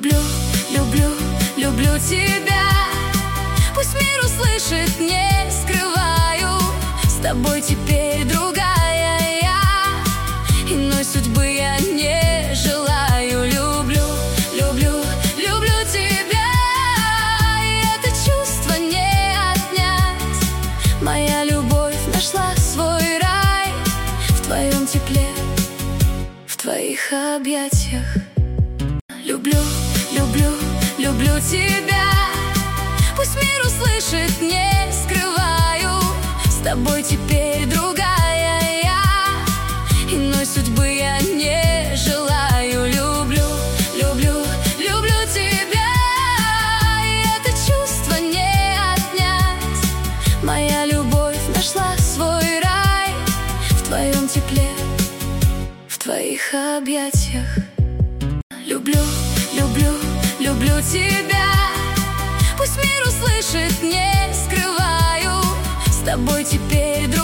Люблю, люблю, люблю тебя. Пусть мир услышит, не скрываю. С тобой теперь другая я, иной судьбы я не желаю. Люблю, люблю, люблю тебя, и это чувство не отнять. Моя любовь нашла свой рай в твоем тепле, в твоих объятиях. Люблю, люблю, люблю тебя. Пусть мир услышит, не скрываю. С тобой теперь другая я, иной судьбы я не желаю. Люблю, люблю, люблю тебя, и это чувство не отнять. Моя любовь нашла свой рай в твоем тепле, в твоих объятиях. Люблю, люблю, люблю тебя. Пусть мир услышит, не скрываю. С тобой теперь